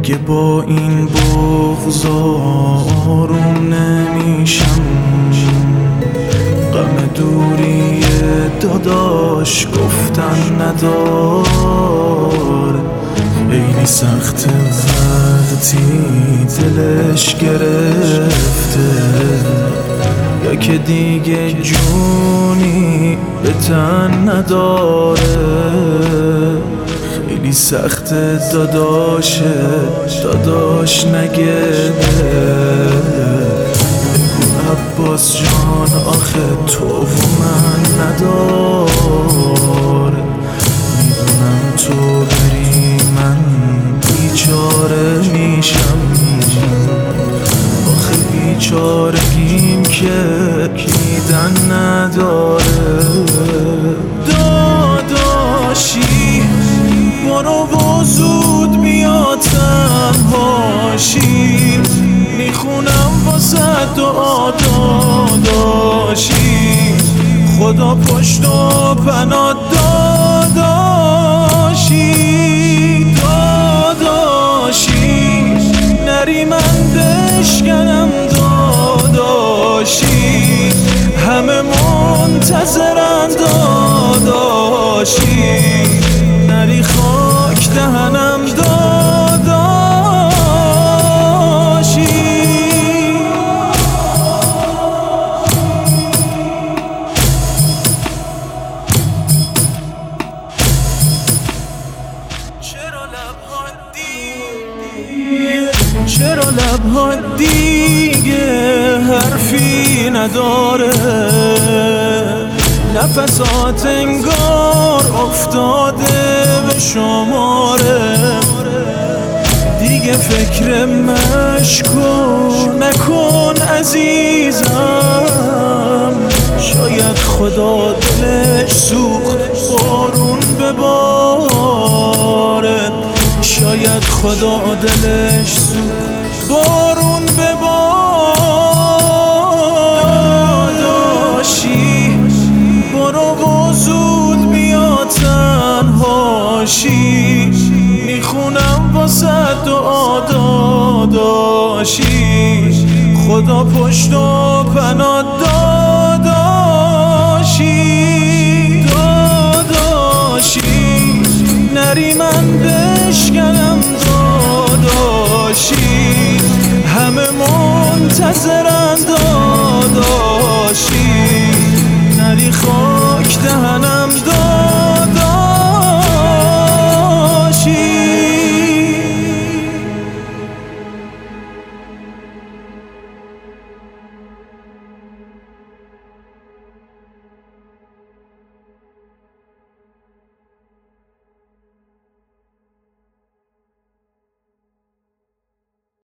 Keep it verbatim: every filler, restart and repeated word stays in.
دیگه با این بغض آروم نمیشم. غم دوری داداش گفتن نداره، خیلی سخت وقتی دلش گرفته، یا که دیگه جونی به تن نداره. خیلی سخت داداشه داداش نگه عباس جان، آخه تو و من نداره. میدونم تو بری من بیچاره میشم، آخه بیچارگیم که دیدن نداره. داداشی برو و زود بیا تنهاشی، میخونم واسه دعا داداشی، خدا پشت و پناه داداشی. داداشی نری من بشکنم داداشی، همه منتظرن داداشی، نری خاک دهنم داداشی. چرا لبها دیگه حرفی نداره، نفسات انگار افتاده به شماره. دیگه فکر مشکو نکن عزیزم، شاید خدا دلش سوخت بارون بباره، شاید خدا دلش سوخت بارون بباره. داداشی برو و زود بیا تنهاشی، میخونم واسه دعا داداشی، خدا پشت و پناه داداشی. داداشی نری من بشکنم داداشی، همه منتظرن داداشی، نری خاک دهنم